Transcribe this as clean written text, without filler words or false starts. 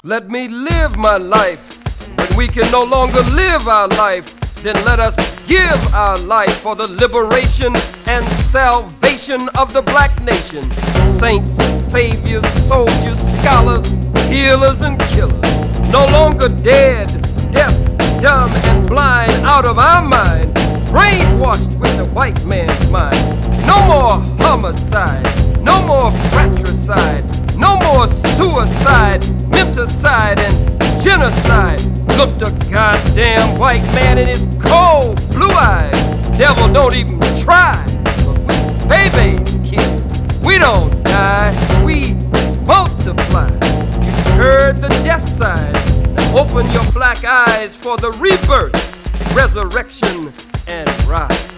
Let me live my life. When we can no longer live our life, then let us give our life for the liberation and salvation of the black nation. Saints, saviors, soldiers, scholars, healers, and killers. No longer dead, deaf, dumb, and blind out of our mind, brainwashed with the white man's mind. No more homicide, no more fratricide, no more suicide, menticide, and genocide. Look the goddamn white man in his cold blue eyes. Devil don't even try, but we babies, kid. We don't die, we multiply. You heard the death sign. Now open your black eyes for the rebirth, resurrection, and rise.